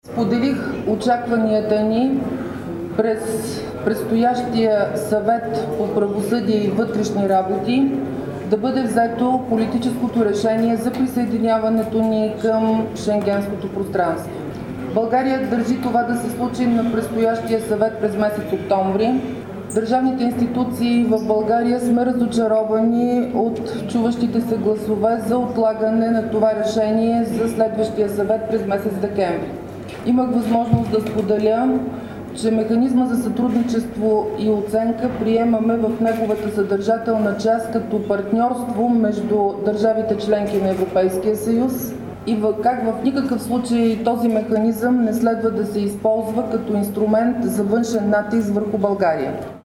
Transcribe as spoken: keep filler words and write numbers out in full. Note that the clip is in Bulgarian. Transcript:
Споделих очакванията ни през предстоящия Съвет по правосъдие и вътрешни работи да бъде взето политическото решение за присъединяването ни към Шенгенското пространство. България държи това да се случи на предстоящия съвет през месец октомври. Държавните институции в България сме разочаровани от чуващите се гласове за отлагане на това решение за следващия съвет през месец декември. Имах възможност да споделя, че механизма за сътрудничество и оценка приемаме в неговата съдържателна част като партньорство между държавите членки на Европейския съюз и как в никакъв случай този механизъм не следва да се използва като инструмент за външен натиск върху България.